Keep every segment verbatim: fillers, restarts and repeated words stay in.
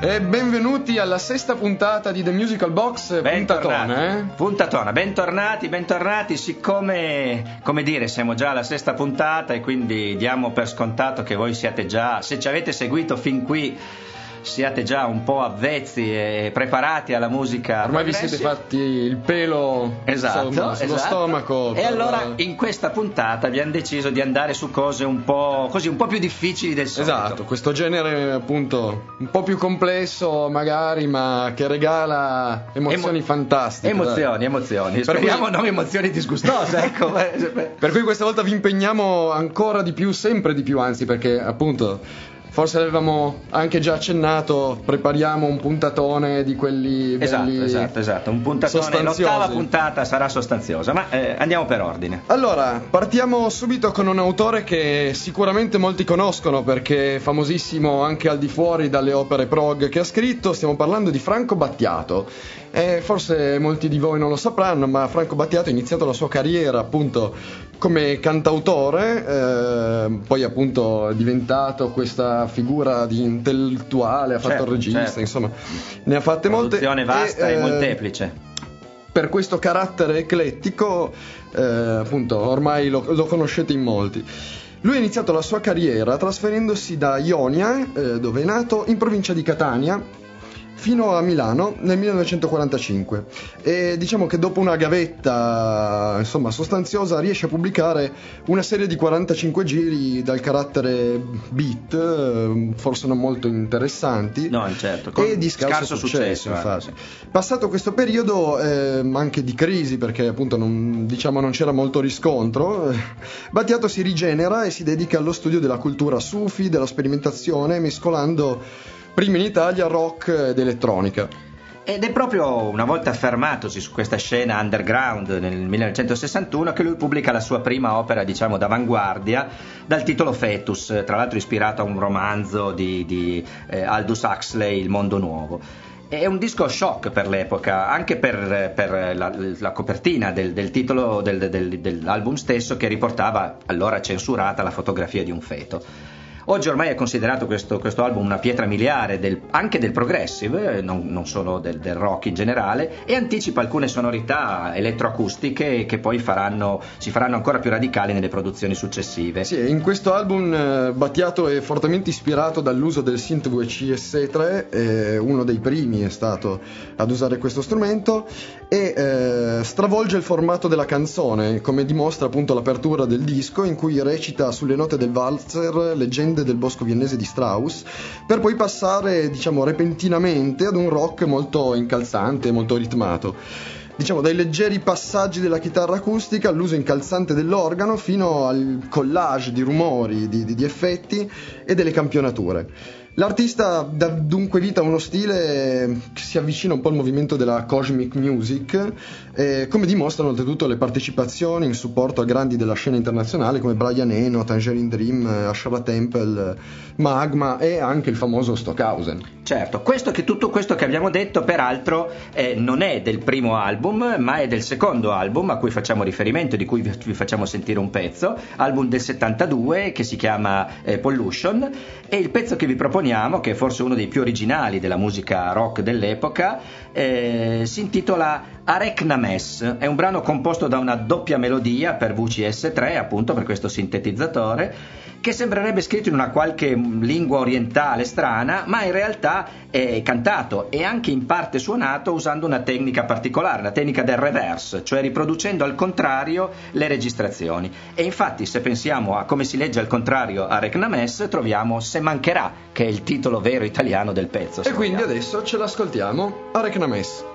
E benvenuti alla sesta puntata di The Musical Box. Puntatona, eh? Puntatona, bentornati, bentornati. Siccome, come dire, siamo già alla sesta puntata e quindi diamo per scontato che voi siate già, se ci avete seguito fin qui, siate già un po' avvezzi e preparati alla musica. Ormai vi siete fatti il pelo, esatto, insomma, sullo esatto. stomaco. E per... allora in questa puntata abbiamo deciso di andare su cose un po' così, un po' più difficili del solito. Esatto, questo genere appunto un po' più complesso magari, ma che regala emozioni Emo- fantastiche. Emozioni, dai. emozioni. Speriamo cui... non emozioni disgustose, ecco. Per cui questa volta vi impegniamo ancora di più, sempre di più, anzi, perché appunto forse avevamo anche già accennato, prepariamo un puntatone di quelli esatto, belli esatto, esatto, un puntatone, l'ottava puntata sarà sostanziosa, ma eh, andiamo per ordine. Allora, partiamo subito con un autore che sicuramente molti conoscono perché è famosissimo anche al di fuori dalle opere prog che ha scritto. Stiamo parlando di Franco Battiato. E forse molti di voi non lo sapranno, ma Franco Battiato ha iniziato la sua carriera appunto come cantautore, eh, poi appunto è diventato questa figura di intellettuale, ha fatto certo, il regista, certo. insomma ne ha fatte molte. Produzione vasta e, e molteplice. Per questo carattere eclettico, eh, appunto ormai lo, lo conoscete in molti. Lui ha iniziato la sua carriera trasferendosi da Ionia, eh, dove è nato, in provincia di Catania, fino a Milano nel millenovecentoquarantacinque, e diciamo che dopo una gavetta insomma sostanziosa riesce a pubblicare una serie di quarantacinque giri dal carattere beat, forse non molto interessanti, no certo, con e di scarso, scarso successo, successo infatti. Sì. Passato questo periodo eh, anche di crisi, perché appunto non, diciamo non c'era molto riscontro, Battiato si rigenera e si dedica allo studio della cultura sufi, della sperimentazione, mescolando prima in Italia rock ed elettronica. Ed è proprio una volta affermatosi su questa scena underground nel millenovecentosessantuno che lui pubblica la sua prima opera, diciamo, d'avanguardia, dal titolo Fetus, tra l'altro ispirato a un romanzo di, di eh, Aldous Huxley, Il mondo nuovo. È un disco shock per l'epoca, anche per, per la, la copertina del, del titolo del, del, dell'album stesso, che riportava, allora censurata, la fotografia di un feto. Oggi ormai è considerato questo, questo album una pietra miliare del, anche del progressive, non, non solo del, del rock in generale, e anticipa alcune sonorità elettroacustiche che poi faranno, si faranno ancora più radicali nelle produzioni successive. Sì, in questo album eh, Battiato è fortemente ispirato dall'uso del synth V C S tre, eh, uno dei primi è stato ad usare questo strumento, e eh, stravolge il formato della canzone, come dimostra appunto l'apertura del disco, in cui recita sulle note del valzer Leggende del bosco viennese di Strauss, per poi passare, diciamo, repentinamente ad un rock molto incalzante, molto ritmato. Diciamo, dai leggeri passaggi della chitarra acustica all'uso incalzante dell'organo fino al collage di rumori, di, di, di effetti e delle campionature. L'artista dà dunque vita a uno stile che si avvicina un po' al movimento della cosmic music, eh, come dimostrano oltretutto le partecipazioni in supporto a grandi della scena internazionale come Brian Eno, Tangerine Dream, Ashra Temple, Magma e anche il famoso Stockhausen. Certo, questo che, tutto questo che abbiamo detto peraltro eh, non è del primo album, ma è del secondo album a cui facciamo riferimento, di cui vi, vi facciamo sentire un pezzo, album del settantadue che si chiama eh, Pollution, e il pezzo che vi proponiamo, che è forse uno dei più originali della musica rock dell'epoca, eh, si intitola Areknames. È un brano composto da una doppia melodia per V C S tre, appunto per questo sintetizzatore, che sembrerebbe scritto in una qualche lingua orientale strana, ma in realtà è cantato e anche in parte suonato usando una tecnica particolare, la tecnica del reverse, cioè riproducendo al contrario le registrazioni. E infatti, se pensiamo a come si legge al contrario Areknames, troviamo Se mancherà, che è il titolo vero italiano del pezzo. E quindi vogliamo. Adesso ce l'ascoltiamo, Areknames.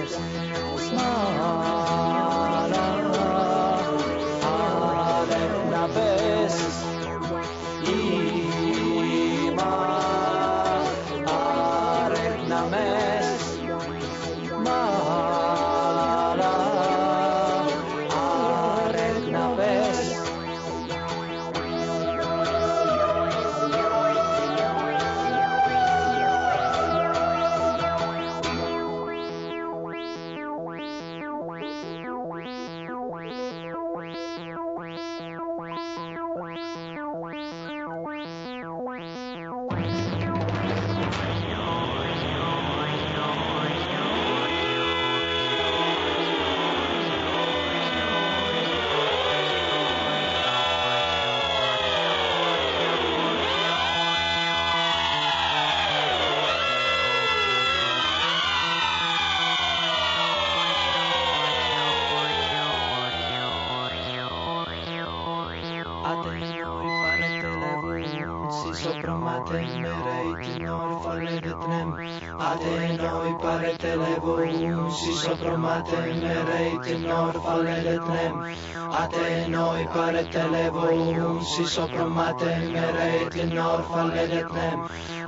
Si sopromate mereit nor faleretnem Atenoi parete levo Si sopromate mereit nor faleretnem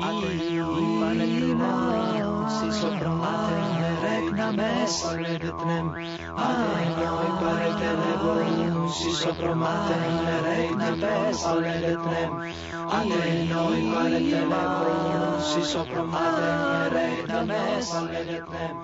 Ina Si sopromate mereit nor faleretnem Atenoi parete levo Si sopromate mereit nor faleretnem Atenoi parete levo Si sopromate mereit nor faleretnem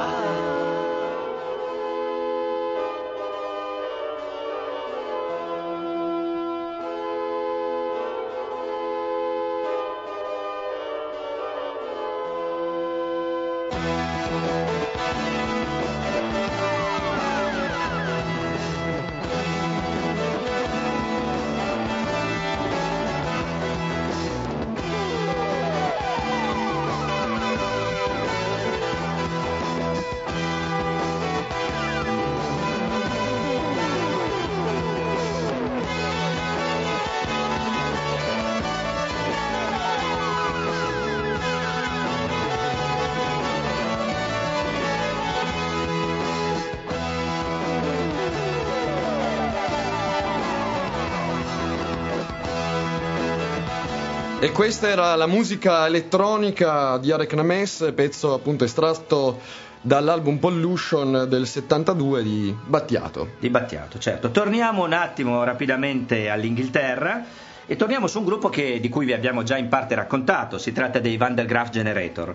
E questa era la musica elettronica di Arek Names, pezzo appunto estratto dall'album Pollution del settantadue di Battiato. Di Battiato, certo. Torniamo un attimo rapidamente all'Inghilterra e torniamo su un gruppo che, di cui vi abbiamo già in parte raccontato. Si tratta dei Van der Graaf Generator.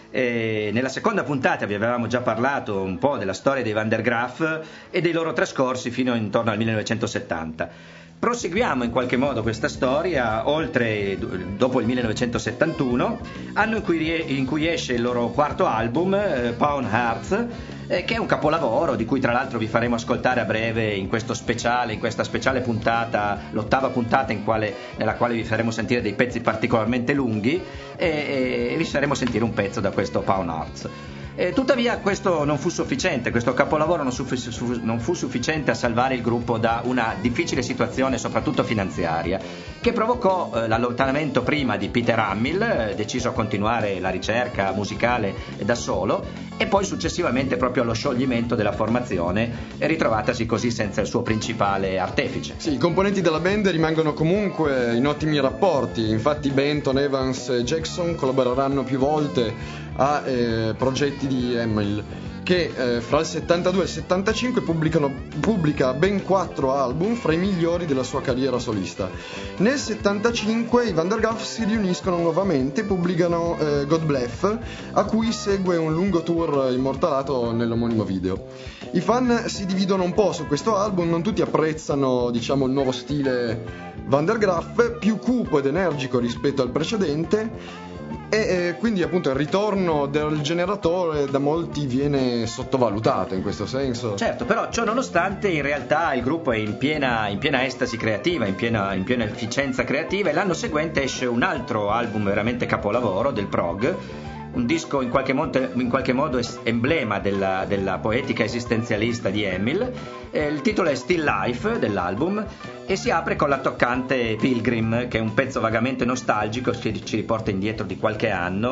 E nella seconda puntata vi avevamo già parlato un po' della storia dei Van der Graaf e dei loro trascorsi fino intorno al millenovecentosettanta. Proseguiamo in qualche modo questa storia oltre dopo il millenovecentosettantuno, anno in cui, in cui esce il loro quarto album, eh, Pound Hearts, eh, che è un capolavoro di cui tra l'altro vi faremo ascoltare a breve in questo speciale, in questa speciale puntata, l'ottava puntata in quale, nella quale vi faremo sentire dei pezzi particolarmente lunghi e, e vi faremo sentire un pezzo da questo Pound Hearts. Eh, tuttavia questo non fu sufficiente, questo capolavoro non, suffi- su- non fu sufficiente a salvare il gruppo da una difficile situazione soprattutto finanziaria che provocò eh, l'allontanamento prima di Peter Hamill, eh, deciso a continuare la ricerca musicale da solo, e poi successivamente proprio allo scioglimento della formazione, ritrovatasi così senza il suo principale artefice. Sì, i componenti della band rimangono comunque in ottimi rapporti, infatti Benton, Evans e Jackson collaboreranno più volte a eh, progetti di Hamill, che eh, fra il settantadue e il settantacinque pubblicano, pubblica ben quattro album fra i migliori della sua carriera solista. Nel settantacinque i Van der Graaf si riuniscono nuovamente e pubblicano eh, God Bless, a cui segue un lungo tour immortalato nell'omonimo video. I fan si dividono un po' su questo album, non tutti apprezzano, diciamo, il nuovo stile Van der Graaf, più cupo ed energico rispetto al precedente. E eh, quindi appunto il ritorno del generatore da molti viene sottovalutato in questo senso. Certo, però ciò nonostante in realtà il gruppo è in piena, in piena estasi creativa, in piena, in piena efficienza creativa, e l'anno seguente esce un altro album veramente capolavoro del prog, un disco in qualche modo, in qualche modo emblema della, della poetica esistenzialista di Hamill. Eh, il titolo è Still Life dell'album e si apre con la toccante Pilgrim, che è un pezzo vagamente nostalgico che ci riporta indietro di qualche anno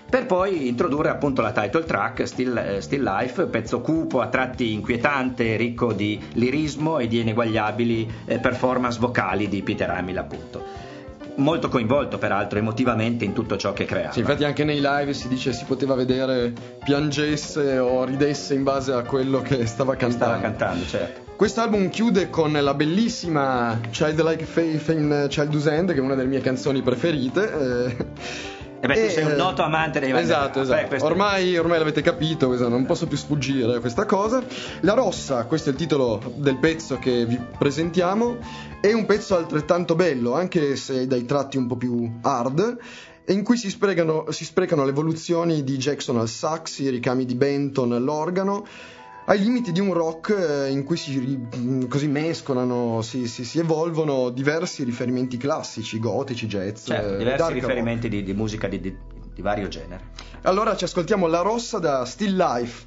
per poi introdurre appunto la title track Still, eh, Still Life, pezzo cupo, a tratti inquietante, ricco di lirismo e di ineguagliabili eh, performance vocali di Peter Hamill, appunto. Molto coinvolto peraltro emotivamente in tutto ciò che creava. Sì, infatti anche nei live si dice si poteva vedere piangesse o ridesse in base a quello che stava cantando. Stava cantando, certo. Quest'album chiude con la bellissima Childlike Faith in Childhood's End, che è una delle mie canzoni preferite. Eh, E beh, tu sei un noto amante dei Van der Esatto, Graaf. esatto. Beh, questo... Ormai, ormai l'avete capito, non posso più sfuggire a questa cosa. La Rossa, questo è il titolo del pezzo che vi presentiamo, è un pezzo altrettanto bello, anche se dai tratti un po' più hard, in cui si sprecano, si sprecano le evoluzioni di Jackson al sax, i ricami di Benton all'organo, ai limiti di un rock in cui si così mescolano, si, si, si evolvono diversi riferimenti classici, gotici, jazz, certo, eh, diversi riferimenti di, di musica di, di, di vario genere. Allora ci ascoltiamo La Rossa da Still Life.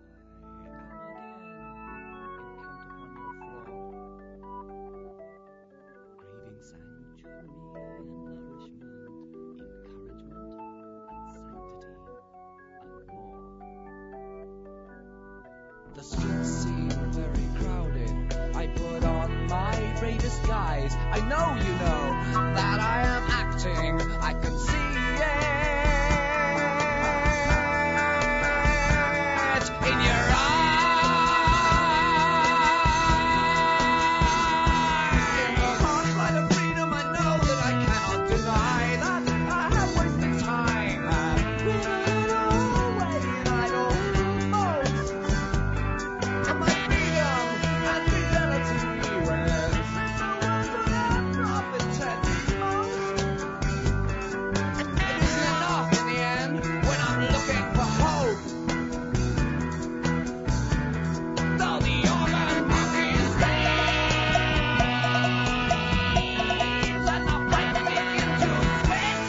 The streets seem very crowded. I put on my bravest guise. I know you know that I am acting. I can see it in your eyes. In the harsh light of freedom, I know that I cannot deny that I have wasted time. Put it away and I don't know. And my freedom and fidelity when profit tends most. It isn't enough in the end when I'm looking for hope. Though the organ monkeys rage and the fight begin to spit,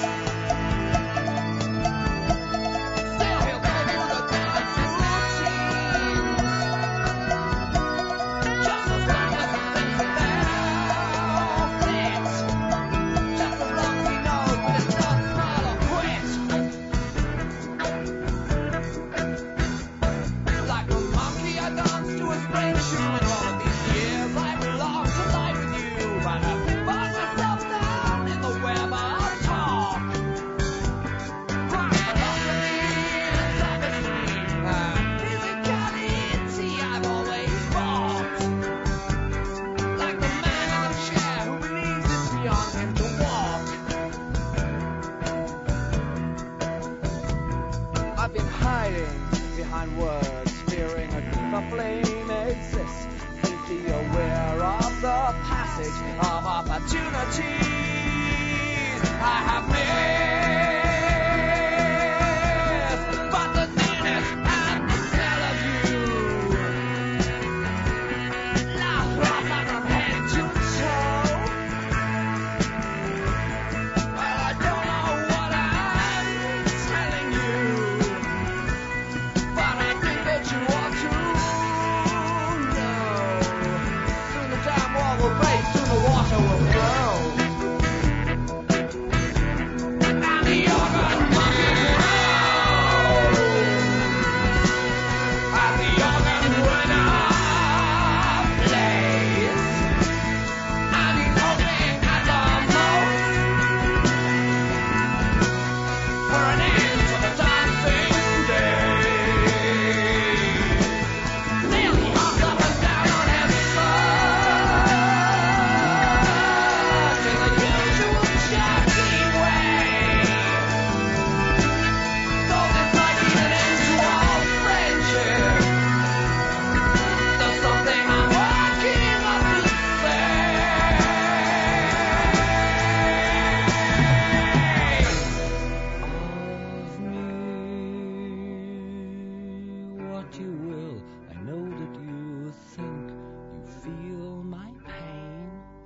still he'll go through the dance routine. Just as long as he thinks that they'll fit. Just as long as he knows that it's not smile or quit. Like a monkey I dance to a strange tune. And all of these years I belong to life with you. And I find myself down in the web of talk. Crying philosophy and sophistry and physicality I've always bought. Like the man in the chair who believes it's beyond him to walk. I've been hiding behind words, fearing a deeper flame exists, faintly aware of the passage of opportunities I have missed. But the nearness and the smell of you, La Rosa from head to toe. Well, I don't know what I'm telling you, but I think that you ought to know. Soon the damn wall will break, soon the water will flow. And the organ monkeys roll. And the organ winner plays. And he's hoping at the most for an end to the dancing day. Nearly hopped up and down on his search in the usual jerky way. Though this might be an end to all friendship, there's something I'm working up to say. Of me, what you will, I know that you think you feel my pain.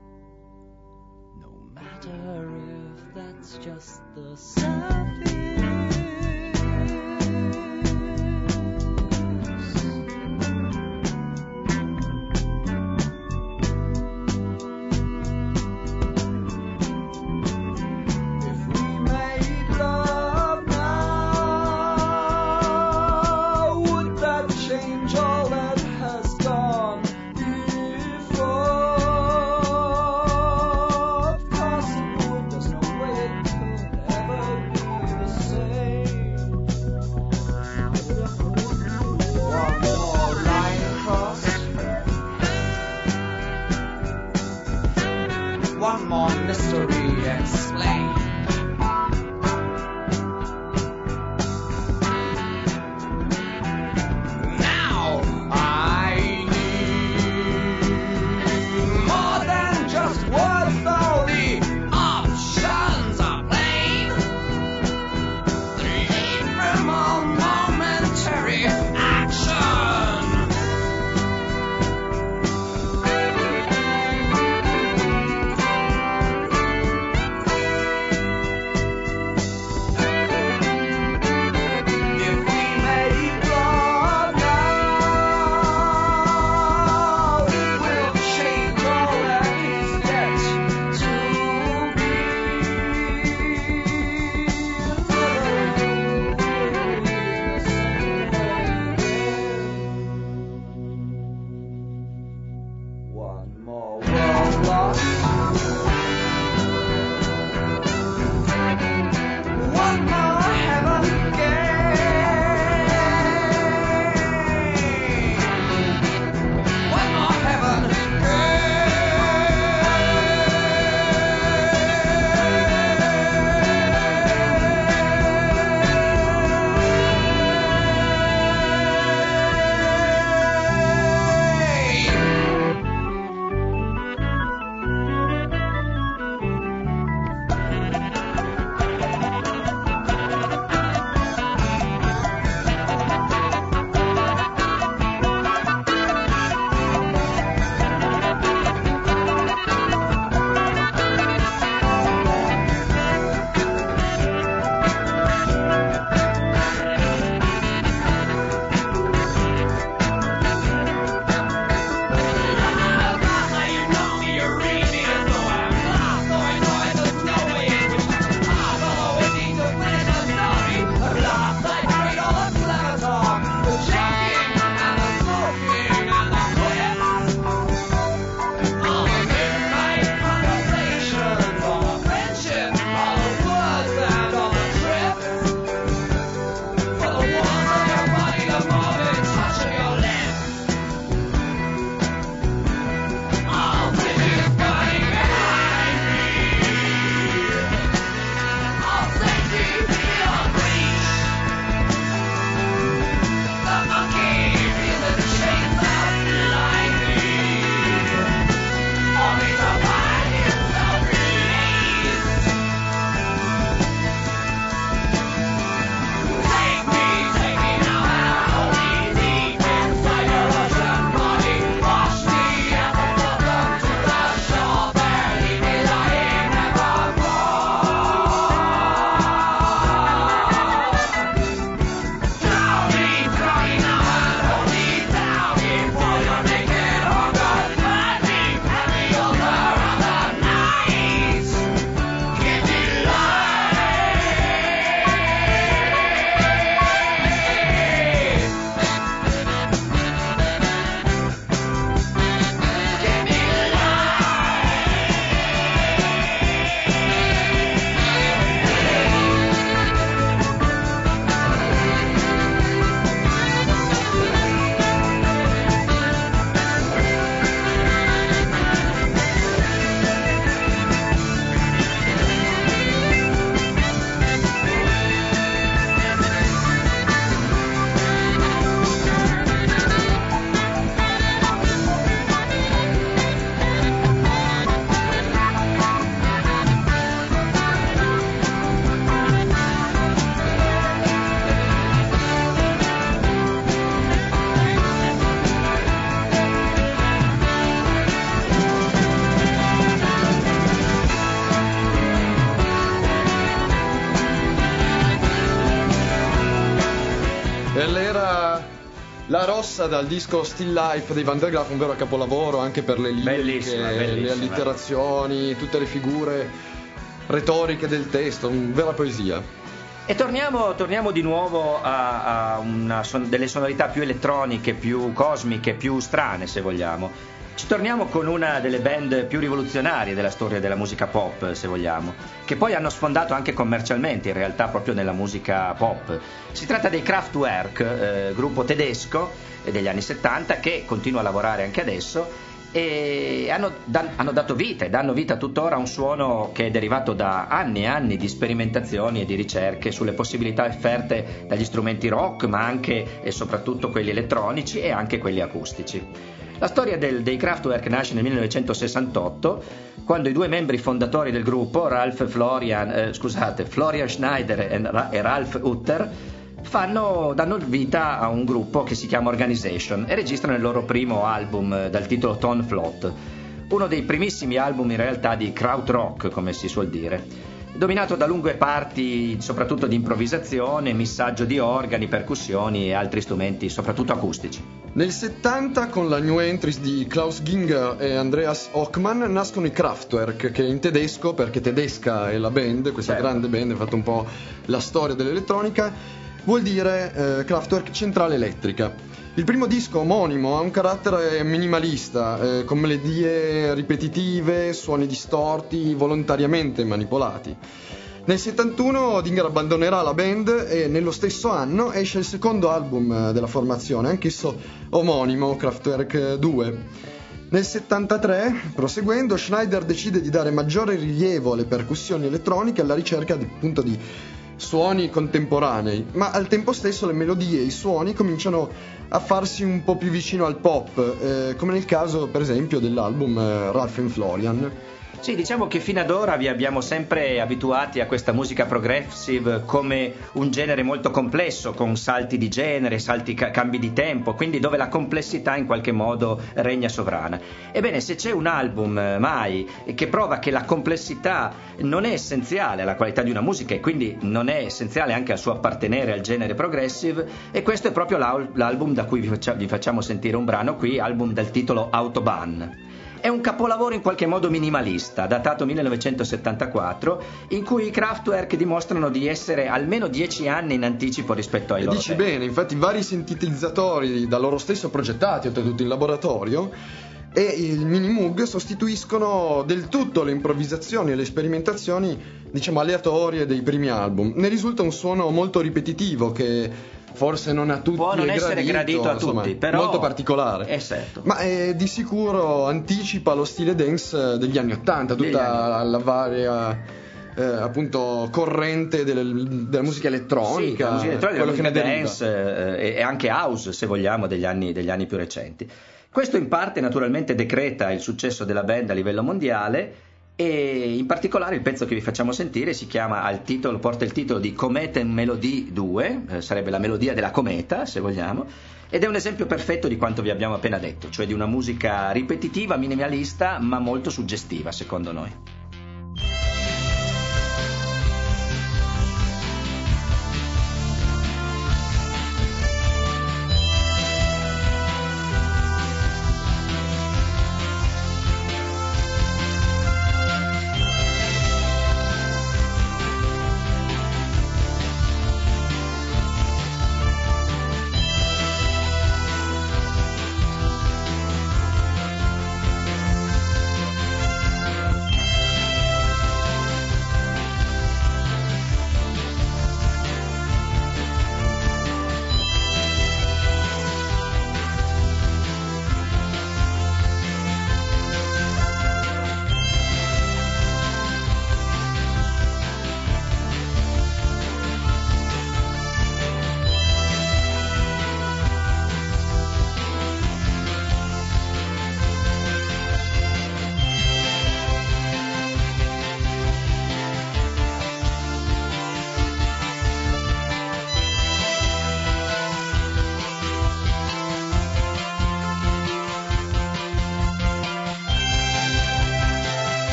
No matter if that's just the surface. If we made love now, change all that has gone before. Of course it would, there's no way it could ever be the same. One more line crossed, one more mystery explained. La Rossa dal disco Still Life dei Van der Graaf, un vero capolavoro anche per le liriche, bellissima, bellissima. le allitterazioni, tutte le figure retoriche del testo, una vera poesia. E torniamo, torniamo di nuovo a, a una son- delle sonorità più elettroniche, più cosmiche, più strane se vogliamo. Ci torniamo con una delle band più rivoluzionarie della storia della musica pop, se vogliamo, che poi hanno sfondato anche commercialmente in realtà proprio nella musica pop. Si tratta dei Kraftwerk, eh, gruppo tedesco degli anni settanta che continua a lavorare anche adesso e hanno, dan- hanno dato vita e danno vita tuttora a un suono che è derivato da anni e anni di sperimentazioni e di ricerche sulle possibilità offerte dagli strumenti rock, ma anche e soprattutto quelli elettronici e anche quelli acustici. La storia del, dei Kraftwerk nasce nel millenovecentosessantotto, quando i due membri fondatori del gruppo, Ralph Florian, eh, scusate, Florian Schneider e, Ra- e Ralph Utter, fanno, danno vita a un gruppo che si chiama Organization e registrano il loro primo album eh, dal titolo Tone Float, uno dei primissimi album in realtà di krautrock, come si suol dire, dominato da lunghe parti soprattutto di improvvisazione, missaggio di organi, percussioni e altri strumenti soprattutto acustici. Nel settanta, con la new entries di Klaus Ginger e Andreas Ockmann, nascono i Kraftwerk, che in tedesco, perché tedesca è la band, questa Certo. grande band, ha fatto un po' la storia dell'elettronica, vuol dire eh, Kraftwerk centrale elettrica. Il primo disco omonimo ha un carattere minimalista, eh, con melodie ripetitive, suoni distorti, volontariamente manipolati. Nel settantuno Dinger abbandonerà la band e nello stesso anno esce il secondo album della formazione, anch'esso omonimo, Kraftwerk due. Nel settantatré, proseguendo, Schneider decide di dare maggiore rilievo alle percussioni elettroniche alla ricerca di, appunto di suoni contemporanei, ma al tempo stesso le melodie e i suoni cominciano a farsi un po' più vicino al pop, eh, come nel caso per esempio dell'album eh, Ralph and Florian. Sì, diciamo che fino ad ora vi abbiamo sempre abituati a questa musica progressive come un genere molto complesso, con salti di genere, salti ca- cambi di tempo, quindi dove la complessità in qualche modo regna sovrana. Ebbene, se c'è un album eh, mai che prova che la complessità non è essenziale alla qualità di una musica e quindi non è essenziale anche al suo appartenere al genere progressive, e questo è proprio l'al- l'album da cui vi, faccia- vi facciamo sentire un brano qui, album dal titolo Autobahn. È un capolavoro in qualche modo minimalista, datato millenovecentosettantaquattro, in cui i Kraftwerk dimostrano di essere almeno dieci anni in anticipo rispetto ai E loro dici tempi. bene, infatti vari sintetizzatori da loro stesso progettati, oltretutto in laboratorio, e il Mini Moog sostituiscono del tutto le improvvisazioni e le sperimentazioni, diciamo, aleatorie dei primi album. Ne risulta un suono molto ripetitivo che forse non a tutti Può non è essere gradito a insomma, tutti, però molto particolare. è certo. Ma eh, di sicuro anticipa lo stile dance degli anni Ottanta, Degli tutta la varia eh, appunto corrente del- della musica elettronica, Sì, la musica elettronica, quello che ne la deriva. dance eh, e anche house, se vogliamo, degli anni, degli anni più recenti. Questo in parte naturalmente decreta il successo della band a livello mondiale, e in particolare il pezzo che vi facciamo sentire si chiama, al titolo, porta il titolo di Cometa and Melody due, eh, sarebbe la melodia della cometa se vogliamo, ed è un esempio perfetto di quanto vi abbiamo appena detto, cioè di una musica ripetitiva, minimalista, ma molto suggestiva secondo noi.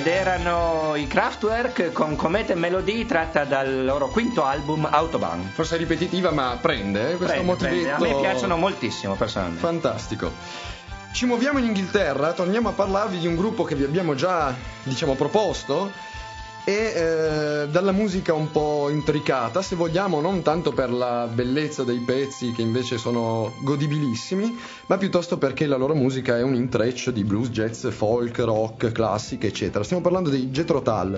ed erano i Kraftwerk con Comete e Melodie, tratta dal loro quinto album Autobahn. Forse è ripetitiva, ma prende eh, questo Prende, motivetto. prende. A me piacciono moltissimo personalmente. Fantastico. Ci muoviamo in Inghilterra, torniamo a parlarvi di un gruppo che vi abbiamo già, diciamo, proposto, e eh, dalla musica un po' intricata, se vogliamo, non tanto per la bellezza dei pezzi che invece sono godibilissimi, ma piuttosto perché la loro musica è un intreccio di blues, jazz, folk, rock, classica, eccetera. Stiamo parlando di Jethro Tull.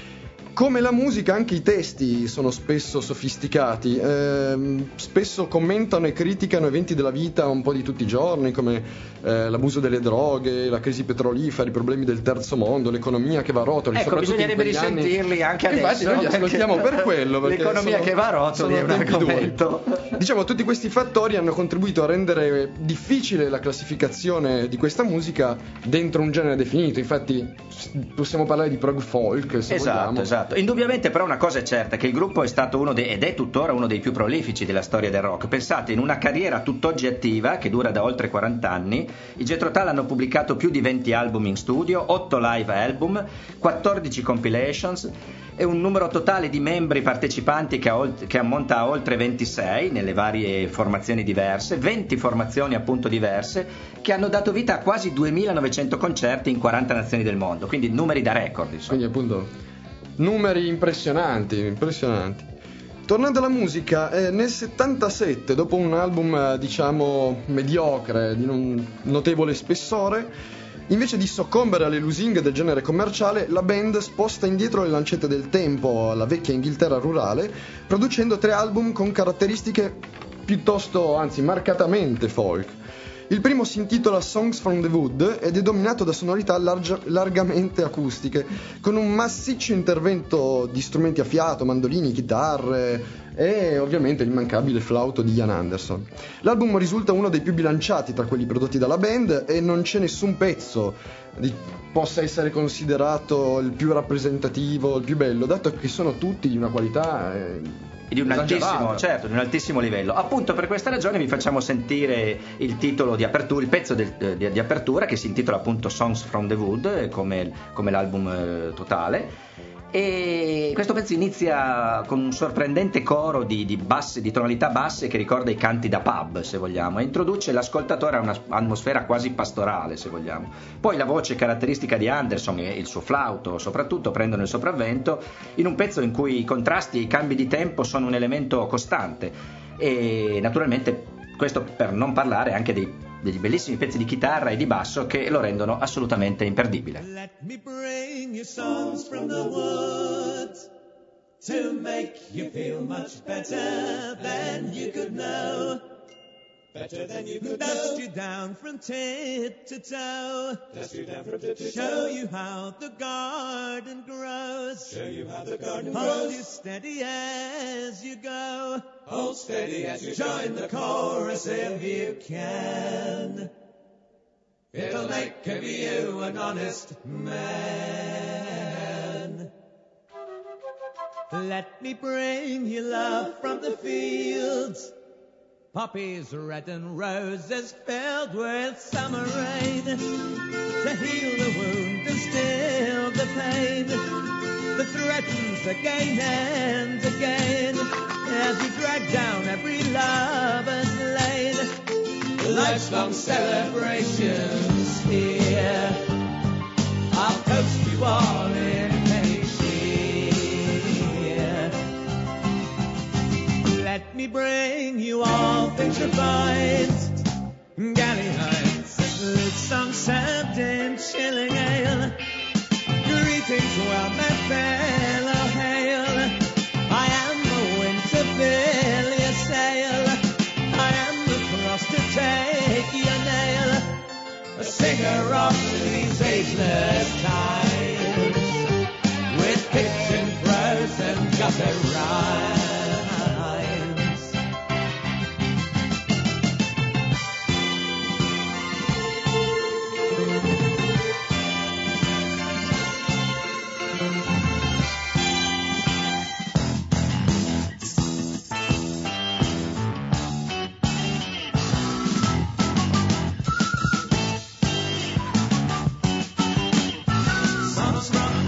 Come la musica, anche i testi sono spesso sofisticati, ehm, spesso commentano e criticano eventi della vita un po' di tutti i giorni, come eh, l'abuso delle droghe, la crisi petrolifera, i problemi del terzo mondo, l'economia che va a rotoli. Ecco, bisognerebbe risentirli anche adesso. Infatti noi li ascoltiamo per quello, perché l'economia sono, che va a rotoli è un argomento. Diciamo, tutti questi fattori hanno contribuito a rendere difficile la classificazione di questa musica dentro un genere definito. Infatti possiamo parlare di prog folk, se esatto, vogliamo. Esatto. Indubbiamente però una cosa è certa, che il gruppo è stato uno dei, ed è tuttora uno dei più prolifici della storia del rock. Pensate, in una carriera tutt'oggi attiva che dura da oltre quaranta anni, i Jethro Tull hanno pubblicato più di venti album in studio, otto live album, quattordici compilations e un numero totale di membri partecipanti che, a, che ammonta a oltre ventisei nelle varie formazioni diverse, venti formazioni appunto diverse, che hanno dato vita a quasi duemilanovecento concerti in quaranta nazioni del mondo, quindi numeri da record, insomma. Quindi appunto numeri impressionanti, impressionanti. Tornando alla musica, eh, nel settantasette, dopo un album eh, diciamo mediocre, di non notevole spessore, invece di soccombere alle lusinghe del genere commerciale, la band sposta indietro le lancette del tempo alla vecchia Inghilterra rurale, producendo tre album con caratteristiche piuttosto, anzi marcatamente folk. Il primo si intitola Songs from the Wood ed è dominato da sonorità larga, largamente acustiche, con un massiccio intervento di strumenti a fiato, mandolini, chitarre e ovviamente l'immancabile flauto di Ian Anderson. L'album risulta uno dei più bilanciati tra quelli prodotti dalla band e non c'è nessun pezzo di, possa essere considerato il più rappresentativo, il più bello, dato che sono tutti di una qualità eh, di un altissimo, certo, di un altissimo livello. Appunto per questa ragione vi facciamo sentire il titolo di apertura, il pezzo del, di, di apertura, che si intitola appunto Songs from the Wood, come, come l'album eh, totale. E questo pezzo inizia con un sorprendente coro di, di basse, di tonalità basse, che ricorda i canti da pub, se vogliamo, e introduce l'ascoltatore a un'atmosfera quasi pastorale, se vogliamo. Poi la voce caratteristica di Anderson e il suo flauto soprattutto prendono il sopravvento in un pezzo in cui i contrasti e i cambi di tempo sono un elemento costante, e naturalmente questo per non parlare anche dei degli bellissimi pezzi di chitarra e di basso che lo rendono assolutamente imperdibile. Let me bring you songs from the woods to make you feel much better than you could know. Better than you could Dust know. You down from tip to toe. Dust you down from tip to toe. Show you how the garden grows. Show you how the garden Hold grows. Hold you steady as you go. Hold steady as you join the chorus if you can. It'll make of you an honest man. Let me bring you love from the fields. Poppies red and roses filled with summer rain to heal the wound and still the pain that threatens again and again as we drag down every lover's lane. Life's long celebrations here, I'll toast you all in Let me bring you all things refined, galley nights, lute songs served in chilling ale. Greetings, well, my fellow hail. I am the wind to fill your sail. I am the frost to take your nail. A singer of these ageless times, with pitch and prose and gutter rhyme. Songs from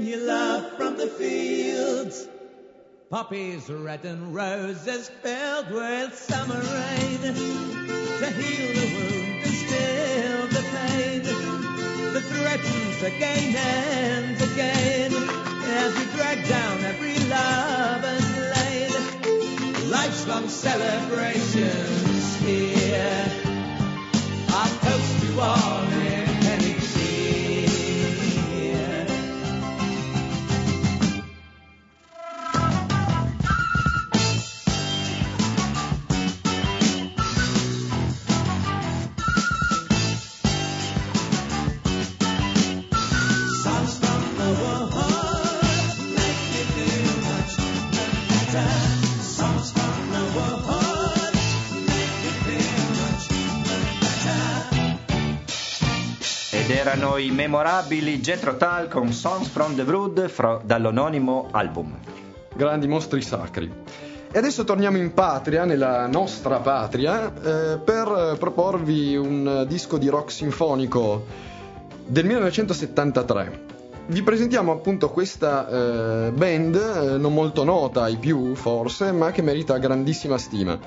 your love from the fields. Poppies red and roses filled with summer rain to heal the wound and still the pain that threatens again and again as we drag down every lover's lane. Life's long celebrations here. I'll toast you all in any cheer. Songs from the world make you feel much better. Songs from the world make you feel much better. Ed erano i memorabili Jethro Tull con Songs from the Wood fro- dall'anonimo album. Grandi mostri sacri. E adesso torniamo in patria, nella nostra patria, eh, per proporvi un disco di rock sinfonico del millenovecentosettantatré. Vi presentiamo appunto questa eh, band, eh, non molto nota ai più forse, ma che merita grandissima stima.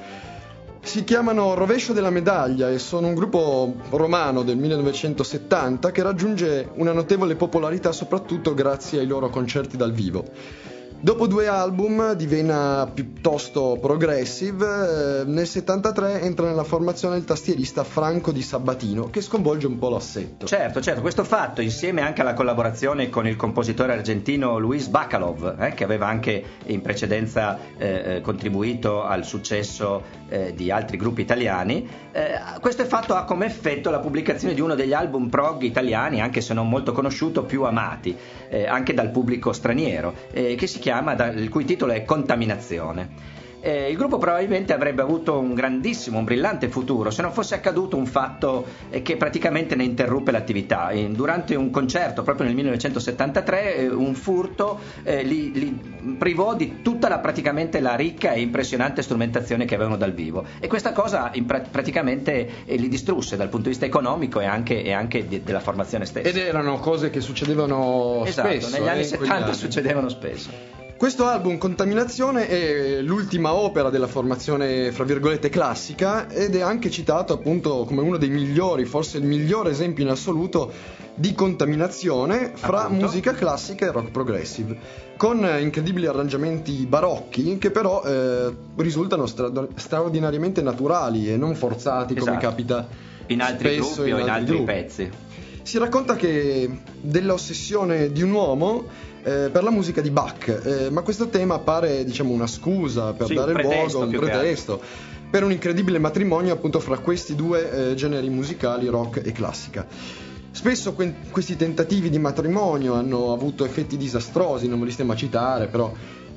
Si chiamano Rovescio della Medaglia e sono un gruppo romano del millenovecentosettanta che raggiunge una notevole popolarità soprattutto grazie ai loro concerti dal vivo. Dopo due album di vena piuttosto progressive, eh, nel settantatré entra nella formazione il tastierista Franco Di Sabbatino, che sconvolge un po' l'assetto. Certo, certo, questo fatto insieme anche alla collaborazione con il compositore argentino Luis Bacalov, eh, che aveva anche in precedenza eh, contribuito al successo eh, di altri gruppi italiani, eh, questo fatto ha come effetto la pubblicazione di uno degli album prog italiani, anche se non molto conosciuto, più amati eh, anche dal pubblico straniero, eh, che si chiama Da, il cui titolo è Contaminazione. Eh, il gruppo probabilmente avrebbe avuto un grandissimo, un brillante futuro se non fosse accaduto un fatto eh, che praticamente ne interruppe l'attività. Eh, durante un concerto proprio nel millenovecentosettantatré eh, un furto eh, li, li privò di tutta la, praticamente la ricca e impressionante strumentazione che avevano dal vivo, e questa cosa in pra- praticamente eh, li distrusse dal punto di vista economico e anche, e anche di, della formazione stessa. Ed erano cose che succedevano esatto, spesso. negli anni eh, in quegli settanta anni. succedevano spesso. Questo album, Contaminazione, è l'ultima opera della formazione, fra virgolette, classica, ed è anche citato appunto come uno dei migliori, forse il migliore esempio in assoluto di contaminazione fra Appunto. musica classica e rock progressive, con incredibili arrangiamenti barocchi che però eh, risultano stra- straordinariamente naturali e non forzati come Esatto. capita In altri spesso gruppi o in altri gruppi. pezzi. Si racconta che dell'ossessione di un uomo eh, per la musica di Bach, eh, ma questo tema appare, diciamo, una scusa per Sì, dare un pretesto, luogo, un più che pretesto per un incredibile matrimonio appunto fra questi due eh, generi musicali, rock e classica. Spesso que- questi tentativi di matrimonio hanno avuto effetti disastrosi, non ve li stiamo a citare, però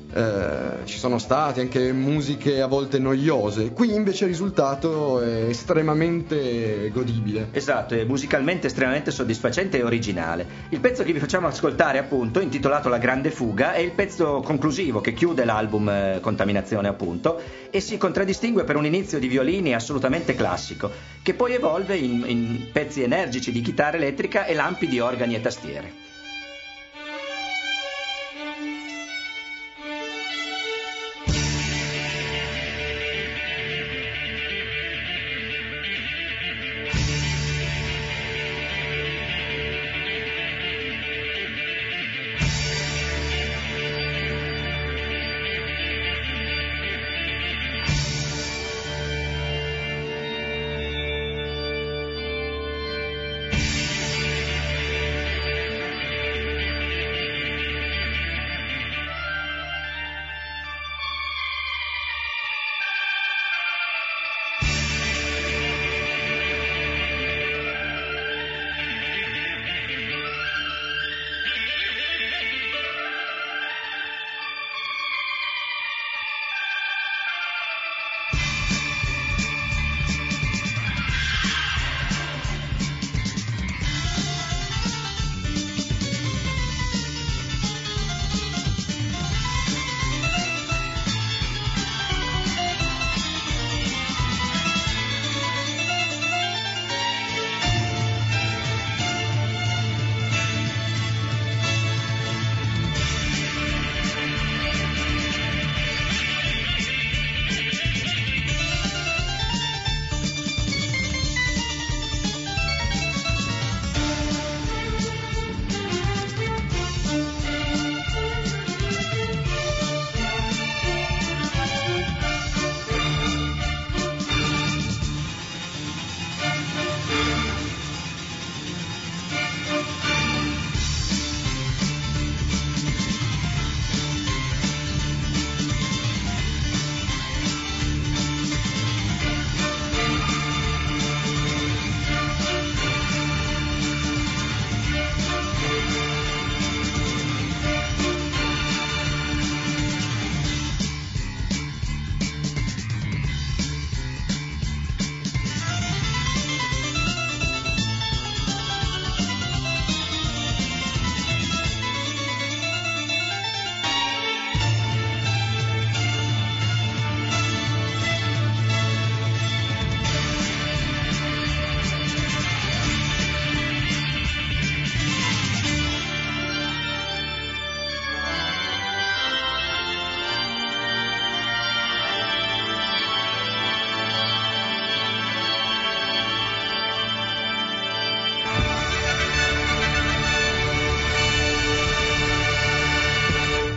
eh, ci sono state anche musiche a volte noiose. Qui invece il risultato è estremamente godibile. Esatto, è musicalmente estremamente soddisfacente e originale. Il pezzo che vi facciamo ascoltare, appunto, intitolato La Grande Fuga, è il pezzo conclusivo che chiude l'album eh, Contaminazione, appunto, e si contraddistingue per un inizio di violini assolutamente classico, che poi evolve in, in pezzi energici di chitarra elettrica e lampi di organi e tastiere.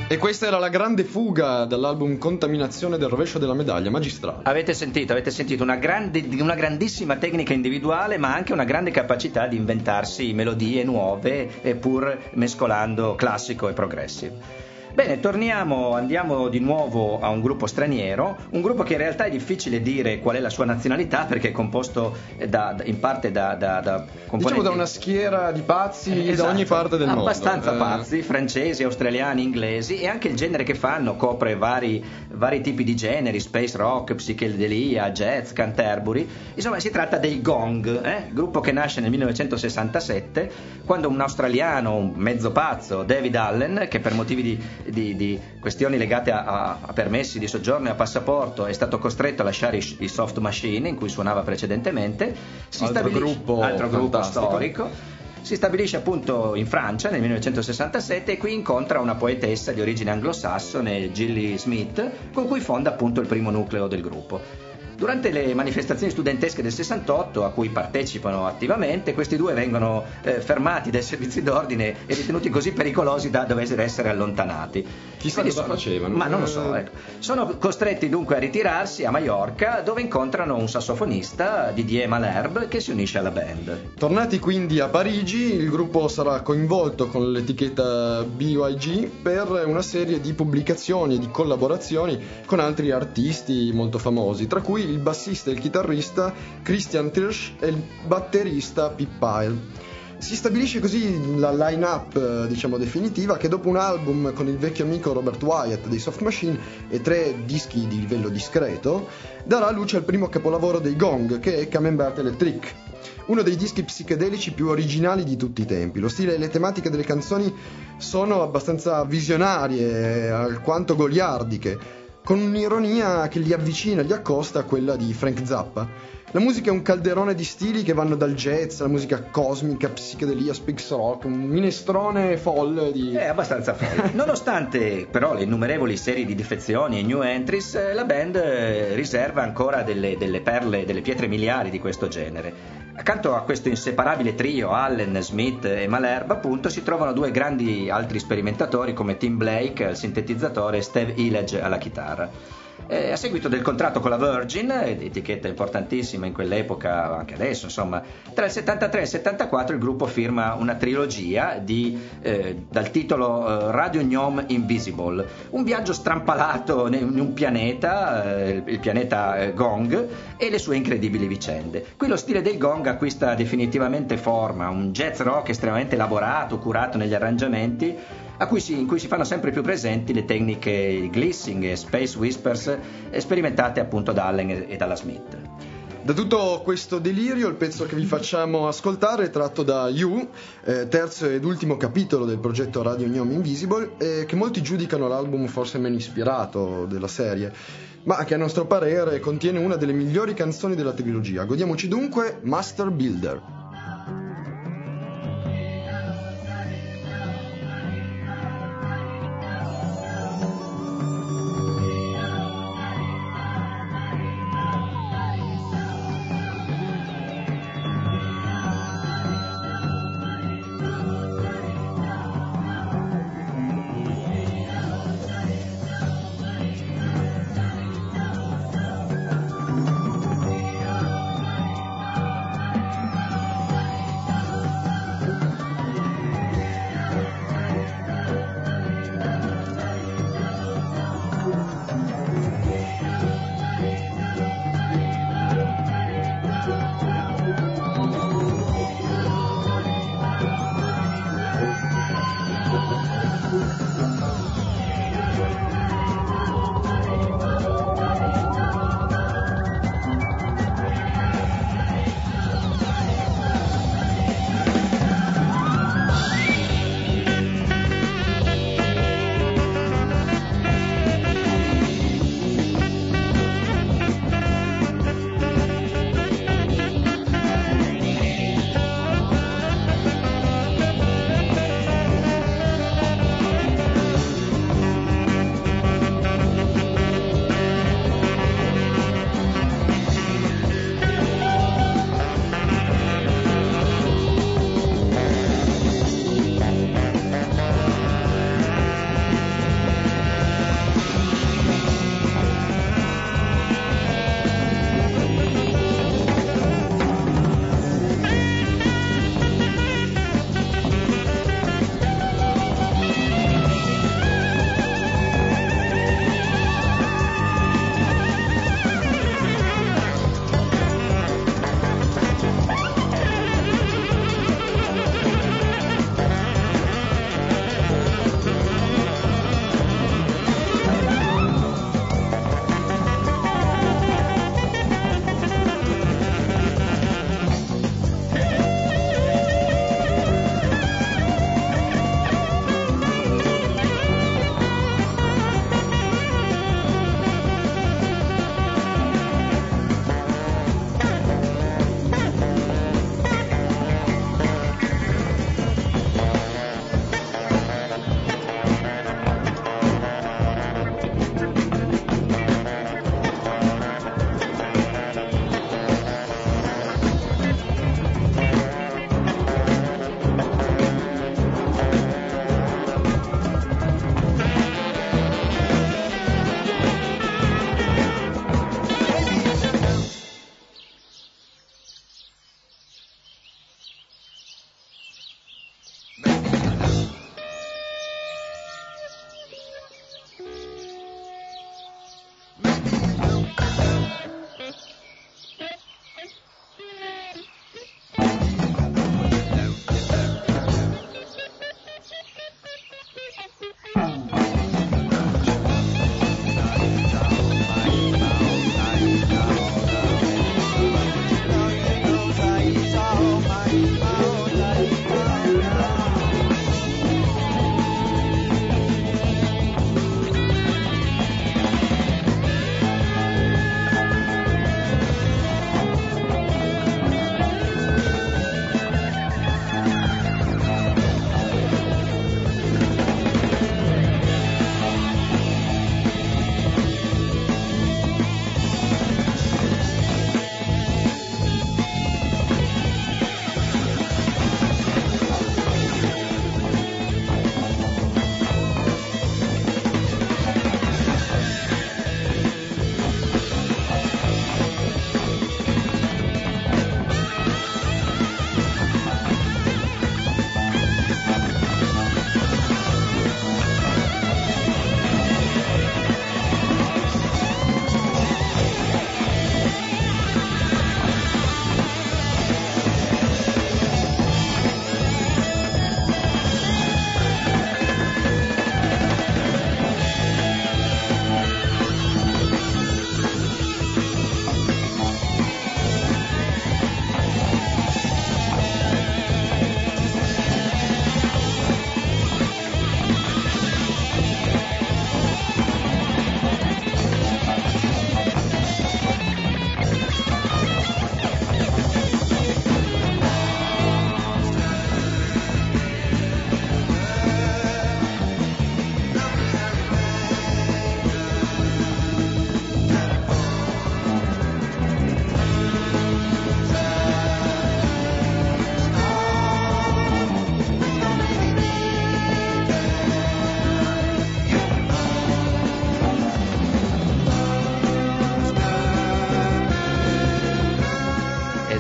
E questa era la grande fuga dall'album Contaminazione del rovescio della medaglia, magistrale. Avete sentito, avete sentito una, grande, una grandissima tecnica individuale, ma anche una grande capacità di inventarsi melodie nuove, e pur mescolando classico e progressive. Bene, torniamo, andiamo di nuovo a un gruppo straniero, un gruppo che in realtà è difficile dire qual è la sua nazionalità, perché è composto da, da, in parte da, da, da componenti... Diciamo da una schiera di pazzi Eh, esatto, da ogni parte del mondo. abbastanza Eh. pazzi, francesi, australiani, inglesi, e anche il genere che fanno copre vari, vari tipi di generi, space rock, psichedelia, jazz, canterbury. Insomma, si tratta dei Gong, eh? gruppo che nasce nel millenovecentosessantasette, quando un australiano, un mezzo pazzo, David Allen, che per motivi di Di, di questioni legate a, a, a permessi di soggiorno e a passaporto è stato costretto a lasciare i, i Soft Machine in cui suonava precedentemente. Si Altro stabilisce- gruppo altro gruppo fantastico. storico. Si stabilisce appunto in Francia nel millenovecentosessantasette, e qui incontra una poetessa di origine anglosassone, Gilly Smith, con cui fonda appunto il primo nucleo del gruppo. Durante le manifestazioni studentesche del sessantotto, a cui partecipano attivamente, questi due vengono eh, fermati dai servizi d'ordine e ritenuti così pericolosi da dover essere allontanati. Chissà Quindi cosa sono- facevano. Ma non lo so, Eh. ecco. Sono costretti dunque a ritirarsi a Maiorca, dove incontrano un sassofonista, Didier Malherbe, che si unisce alla band. Tornati quindi a Parigi, il gruppo sarà coinvolto con l'etichetta B Y G per una serie di pubblicazioni e di collaborazioni con altri artisti molto famosi, tra cui il bassista e il chitarrista Christian Tirsch e il batterista Pip Pile. Si stabilisce così la line-up, eh, diciamo, definitiva, che dopo un album con il vecchio amico Robert Wyatt dei Soft Machine e tre dischi di livello discreto, darà luce al primo capolavoro dei Gong, che è Camembert Electric, uno dei dischi psichedelici più originali di tutti i tempi. Lo stile e le tematiche delle canzoni sono abbastanza visionarie, alquanto goliardiche, con un'ironia che li avvicina, li accosta a quella di Frank Zappa. La musica è un calderone di stili che vanno dal jazz alla musica cosmica, psichedelia, space rock, un minestrone folle di... È abbastanza folle. Nonostante però le innumerevoli serie di defezioni e new entries, eh, la band eh, riserva ancora delle, delle perle, delle pietre miliari di questo genere. Accanto a questo inseparabile trio, Allen, Smith e Malherbe, appunto, si trovano due grandi altri sperimentatori come Tim Blake al sintetizzatore e Steve Hillage alla chitarra. Eh, a seguito del contratto con la Virgin, etichetta importantissima in quell'epoca, anche adesso, insomma, tra il settantatré e il settantaquattro il gruppo firma una trilogia di, eh, dal titolo eh, Radio Gnome Invisible, un viaggio strampalato in un pianeta, eh, il pianeta eh, Gong, e le sue incredibili vicende. Qui lo stile dei Gong acquista definitivamente forma, un jazz rock estremamente elaborato, curato negli arrangiamenti, a cui si, in cui si fanno sempre più presenti le tecniche glissing e space whispers eh, sperimentate appunto da Allen e, e dalla Smith. Da tutto questo delirio, il pezzo che vi facciamo ascoltare è tratto da You, eh, terzo ed ultimo capitolo del progetto Radio Gnome Invisible, eh, che molti giudicano l'album forse meno ispirato della serie, ma che a nostro parere contiene una delle migliori canzoni della trilogia. Godiamoci dunque Master Builder.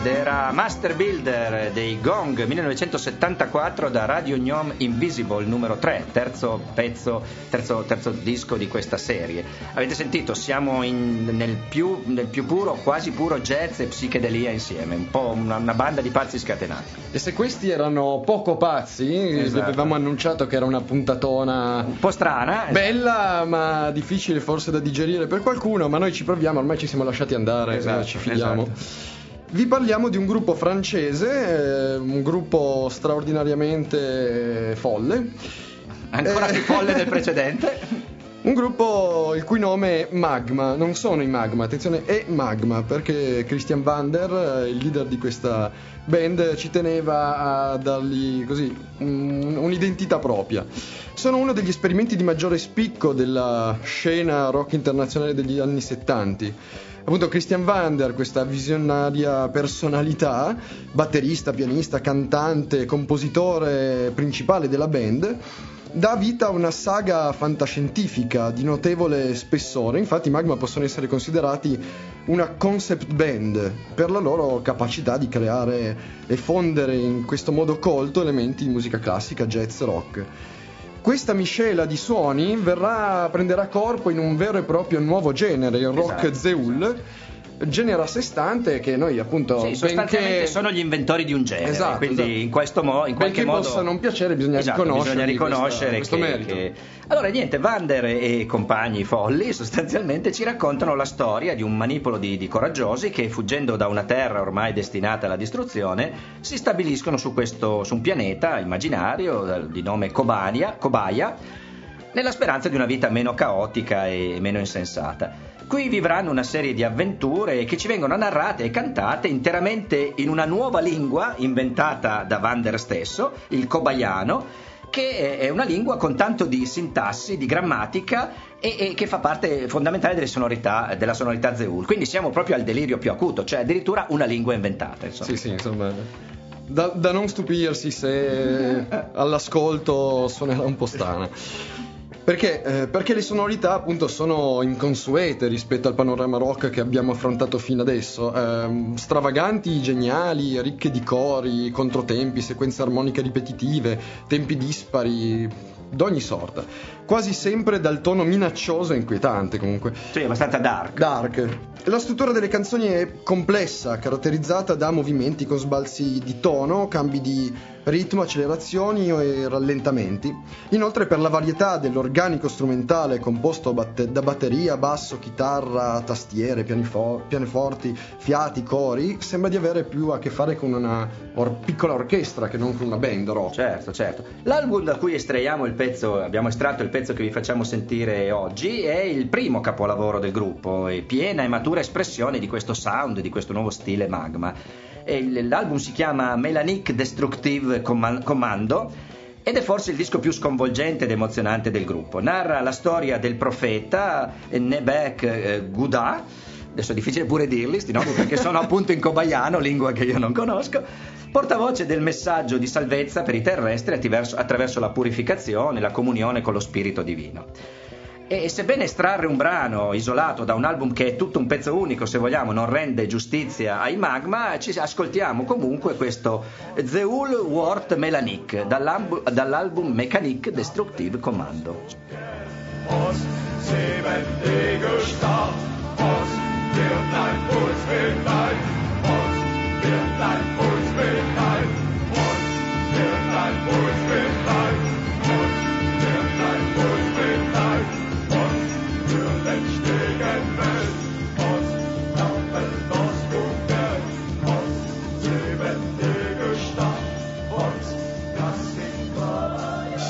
era Master Builder dei Gong, millenovecentosettantaquattro, da Radio Gnome Invisible numero tre, terzo pezzo, terzo, terzo disco di questa serie. Avete sentito, siamo in, nel, più, nel più puro, quasi puro jazz e psichedelia insieme, un po' una, una banda di pazzi scatenati. E se questi erano poco pazzi, Esatto. avevamo annunciato che era una puntatona Un po' strana, bella ma difficile forse da digerire per qualcuno, ma noi ci proviamo, ormai ci siamo lasciati andare, Esatto, eh, ci fidiamo. esatto. Vi parliamo di un gruppo francese, eh, un gruppo straordinariamente folle. Ancora Eh, più folle del precedente. Un gruppo il cui nome è Magma, non sono i Magma, attenzione, è Magma, perché Christian Vander, il leader di questa band, ci teneva a dargli così un- un'identità propria. Sono uno degli esperimenti di maggiore spicco della scena rock internazionale degli anni settanta. Appunto Christian Vander, questa visionaria personalità, batterista, pianista, cantante, compositore principale della band, dà vita a una saga fantascientifica di notevole spessore. Infatti i Magma possono essere considerati una concept band per la loro capacità di creare e fondere in questo modo colto elementi di musica classica, jazz, rock. Questa miscela di suoni verrà, prenderà corpo in un vero e proprio nuovo genere, il rock Esatto, Zeul, genere a sé stante che noi appunto Sì, sostanzialmente benché- sono gli inventori di un genere, Esatto, quindi esatto. in questo mo- in qualche Benché modo possa non piacere, bisogna Esatto, riconoscergli bisogna riconoscere questa- questo che, merito. che... Allora niente, Vander e compagni folli sostanzialmente ci raccontano la storia di un manipolo di, di coraggiosi che, fuggendo da una terra ormai destinata alla distruzione, si stabiliscono su questo su un pianeta immaginario eh, di nome Kobania, Cobaia, nella speranza di una vita meno caotica e meno insensata. Qui vivranno una serie di avventure che ci vengono narrate e cantate interamente in una nuova lingua inventata da Vander stesso, il cobaiano, che è una lingua con tanto di sintassi, di grammatica e, e che fa parte fondamentale delle sonorità, della sonorità Zeul. Quindi siamo proprio al delirio più acuto, cioè addirittura una lingua inventata. Insomma. Sì, sì, insomma, da, da non stupirsi se all'ascolto suonerà un po' strana. Perché? Eh, perché le sonorità appunto sono inconsuete rispetto al panorama rock che abbiamo affrontato fino adesso, eh, stravaganti, geniali, ricche di cori, controtempi, sequenze armoniche ripetitive, tempi dispari, d'ogni sorta, quasi sempre dal tono minaccioso e inquietante comunque. Sì, abbastanza dark. Dark. La struttura delle canzoni è complessa, caratterizzata da movimenti con sbalzi di tono, cambi di ritmo, accelerazioni e rallentamenti. Inoltre, per la varietà dell'organico strumentale composto batte- da batteria, basso, chitarra, tastiere, pianifo- pianoforti, fiati, cori, sembra di avere più a che fare con una or- piccola orchestra che non con una band rock. Certo, certo. L'album da cui estraiamo il pezzo, abbiamo estratto il pezzo che vi facciamo sentire oggi, è il primo capolavoro del gruppo, è piena e matura espressione di questo sound, di questo nuovo stile Magma. E il- l'album si chiama Melanic Destructive Comman- Commando ed è forse il disco più sconvolgente ed emozionante del gruppo. Narra la storia del profeta Nebek eh, Gouda. Adesso è difficile pure dirli sti nomi perché sono appunto in cobaiano, lingua che io non conosco, portavoce del messaggio di salvezza per i terrestri attraverso, attraverso la purificazione, la comunione con lo spirito divino. E sebbene estrarre un brano isolato da un album che è tutto un pezzo unico, se vogliamo, non rende giustizia ai Magma, ci ascoltiamo comunque questo Zeul Wort Melanic dall'album, dall'album Mechanic Destructive Commando. Ost, sieben Wege stark. Ost, wird dein Puls mitleid. Ost, wird dein Puls mitleid. Ost, wird dein Puls mitleid. Ost, wird dein Puls mitleid. Ost, für den stegen Welt. Ost, Kampel, Ost und Welt. Ost, sieben Wege stark. Ost, das sind Korea.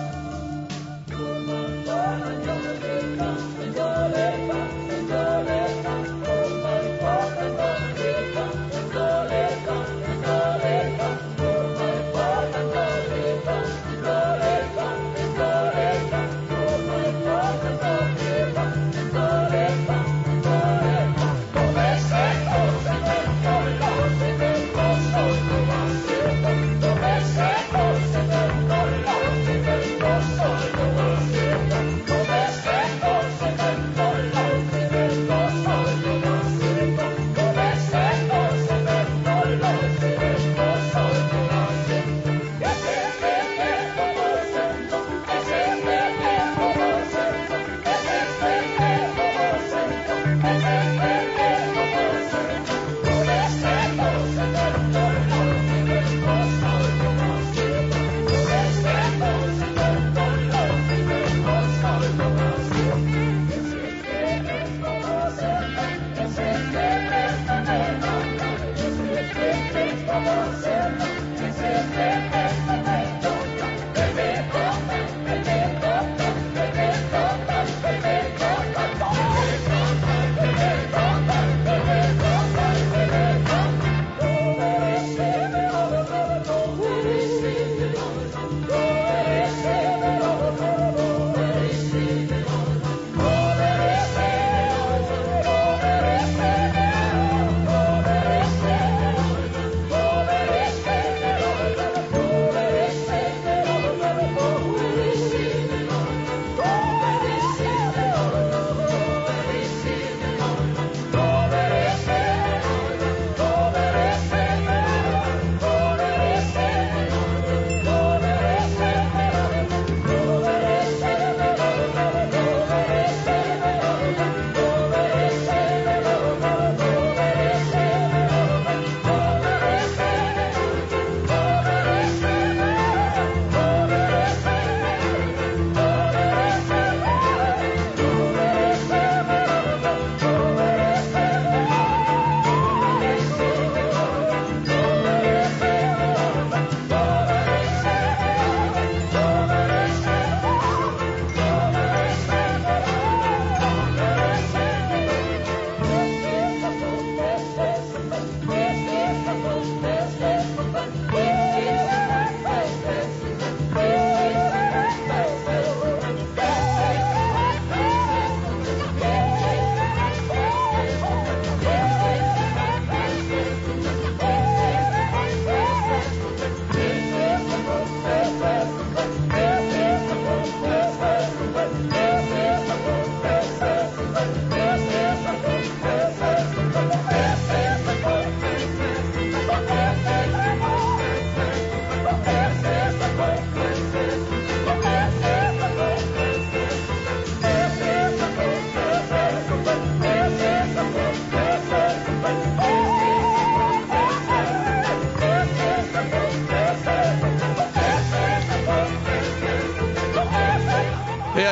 Thank you.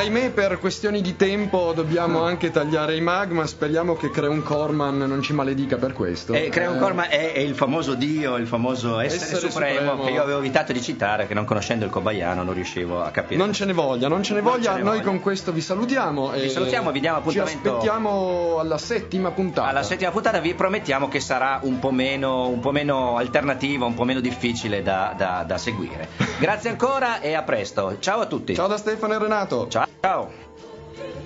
ahimè per questioni di tempo dobbiamo anche tagliare i magma. Speriamo che Creon Corman non ci maledica per questo. Eh, Creon Corman è, è il famoso dio, il famoso essere, Essere supremo, supremo. che io avevo evitato di citare, che non conoscendo il Kobayano non riuscivo a capire. Non ce ne voglia, non ce ne Non voglia. ce ne Noi voglia. con questo vi salutiamo. Vi e salutiamo, vi diamo Ci appuntamento aspettiamo alla settima puntata. alla settima puntata. Vi promettiamo che sarà un po' meno, un po' meno alternativa, un po' meno difficile da, da, da seguire. Grazie ancora e a presto. Ciao a tutti. Ciao da Stefano e Renato. Ciao.